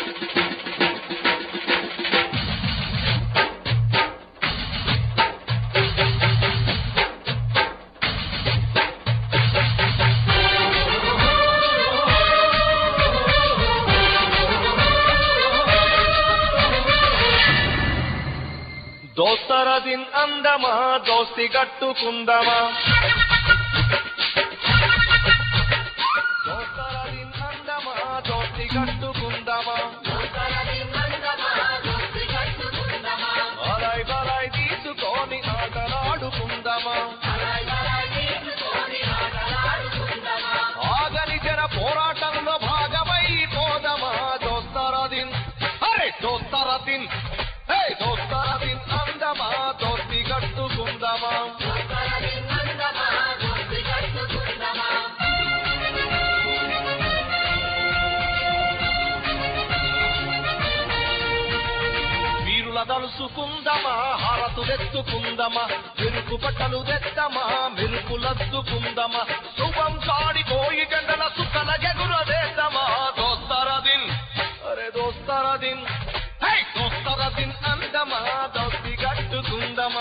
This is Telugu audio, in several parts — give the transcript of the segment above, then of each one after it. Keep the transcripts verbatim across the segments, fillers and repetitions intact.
దోస్తరదిన్ అందమా దోస్తి గట్టుకుందమా దోస్తరదిన్ అందమా దోస్తి గట్టుకుందమా అలాయ్ బలాయ్ తీసుకొని ఆటలాడుకుందమా ఆగని జన పోరాటంలో భాగమై పోదమా దోస్తరదిన్ అరే దోస్తరదిన్ దోస్తరదిన్ అందమా దోస్తి గట్టుకుందమా వీరుల దలుసుకుందమా హారతులెత్తుకుందమా మెరుపు బట్టలు తెద్దమా మెరుపులద్దుకుందమా శుభం కాడిపోయి జెండల సుఖల ఎగురవేద్దమా దోస్తరదిన్ అరే దోస్తరదిన్ దోస్తరదిన్ అందమా దోస్తి గట్టుకుందమా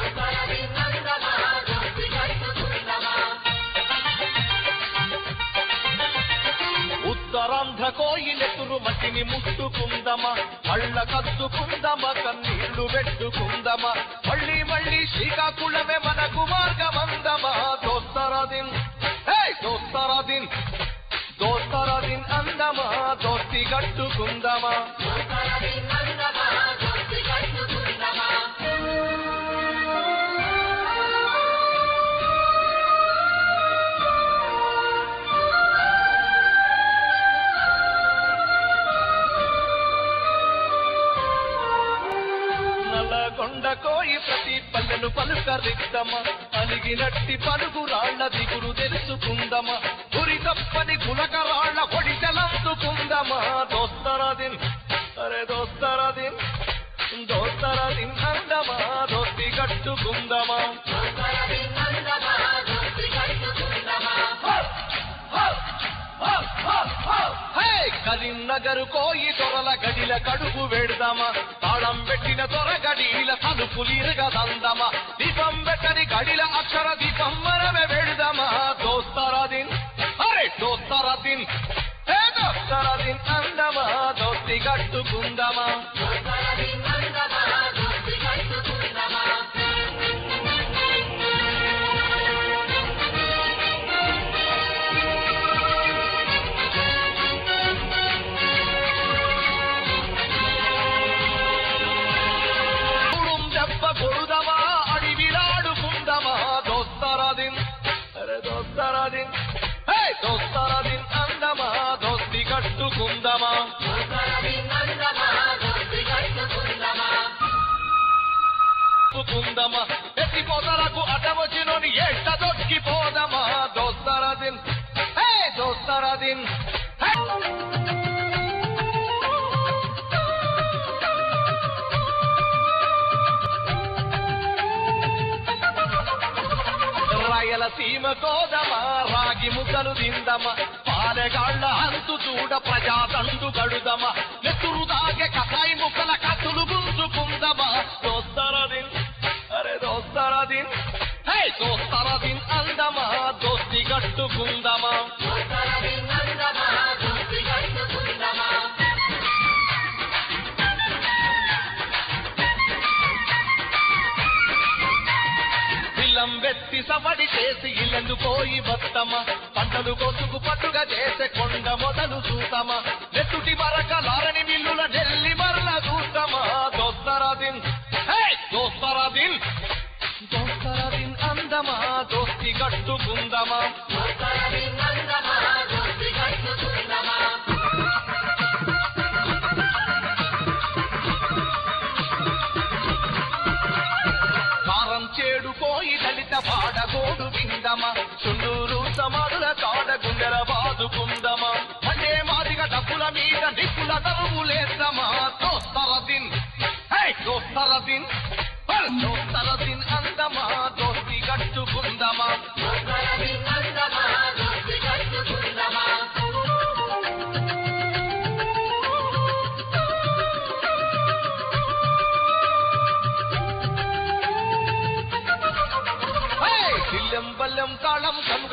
ఉత్తరాంధ్ర కోయిలెతురు మట్టిని ముట్టుకుందమా కళ్ళ కద్దుకుందమా కన్నీళ్లు పెట్టుకుందమా మళ్ళీ మళ్ళీ శ్రీకాకుళమే మనకు మార్గమందమా దోస్తరదిన్ దోస్తరదిన్ దోస్తరదిన్ అందమా దోస్తి గట్టుకుందమా నల్లగొండ కోయి ప్రతి పల్లెను పలుకరిద్దమా అలిగినట్టి పలుగు రాళ్ల దిగురు తెలుసుకుందమా గురి తప్పని గులక రాళ్ల పొడిచెలందుకుందమా దోస్తరదిన్ అరే దోస్తరదిన్ దోస్తరదిన్ అందమా దోస్తి గట్టుకుందమా కరీంనగర్ కోయి దొరల గడిల కడుపు వెడదామా తాళం పెట్టిన దొర గడిల తలుపులిరగదందమా దీపం పెట్టని గడిల అక్షర దీపం మనమే వెడదామా దోస్తరదిన్ అరే దోస్తరదిన్ దోస్తరదిన్ అందమా దోస్తి గట్టుకుందమా కొడుదమా అడివిలాడుకుందమా దోస్తరదిన్ అరే దోస్తరదిన్ దోస్తరదిన్ అందమా దోస్తి గట్టుకుందమా కుందమా ఎత్తి పొదలకు అటవచ్చినోని ఎట్ట దొక్కిపోదమా దోస్తరదిన్ దోస్తరదిన్ రాయలసీమ కోదమా రాగి ముద్దలు తిందమా పాలెగాళ్ల అంతు చూడ ప్రజాతండు గడుదమా నెత్తురు దాగే కసాయి ముక్కల కత్తులు గుంజుకుందమా దోస్తరదిన్ అరే దోస్తరదిన్ దోస్తరదిన్ అందమా దోస్తి గట్టుకుందమా వెత్తి సవడి చేసి ఇల్లందు పోయి బత్తమా పంటలు కొసుకు పట్టుగా చేసే కొండ మొదలు చూతమా నెత్తుటి మరక లారని మిల్లుల నెల్లి మరల చూతమా దోస్తరదిన్ దోస్తరదిన్ దోస్తరదిన్ అందమా దోస్తి గట్టుకుందమా చేడు పోయి దళిత పాడగోడు విందమా చుండూరు సమానుల కాడ గుండెల బాదుకుందమా అంటే మాదిగ డబ్బుల మీద నిప్పుల దరువులేద్దమా దోస్తరదిన్ దోస్తరదిన్ దోస్తరదిన్ అందమా దోస్తి గట్టుకుందమా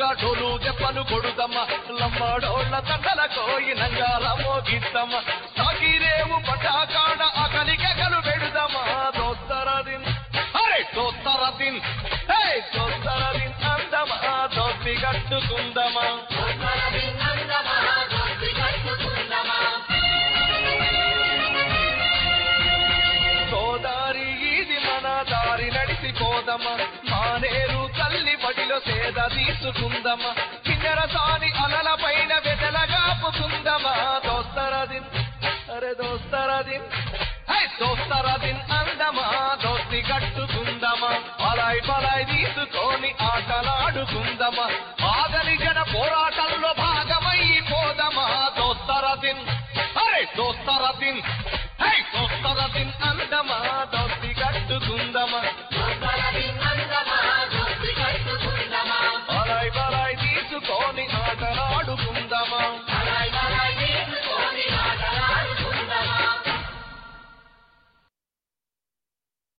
జోరుగా డోలు దెబ్బలు కొడుదమ్మ లమ్మడోళ్ళ తండల కోయినంగాల మోగిద్దమ్మ సాగిరేవు పటాకాడ అకలికెగలు పెడుదమ్మ దోస్తరదిన్ అరే దోస్తరదిన్ హే దోస్తరదిన్ అందమా దోస్తి కట్టుకుందమా గోదారి ఇది మన దారి నడిచిపోదమా మానేరు తల్లి బడిలో సేద తీసుకుందమా కిన్నెర సాని అలల పైన వెదలగాపుకుందమా దోస్తరదిన్ అరే దోస్తరదిన్ హై దోస్తరదిన్ అందమా దోస్తి కట్టుకుందమా పలాయ్ పలాయ్ తీసుకొని ఆటలాడుకుందమా ఆగలి జన పోరాటంలో భాగమైపోదమా దోస్తరదిన్ అరే దోస్తరదిన్ హై దోస్తరదిన్ అందమా దోస్తి కట్టుకుందమా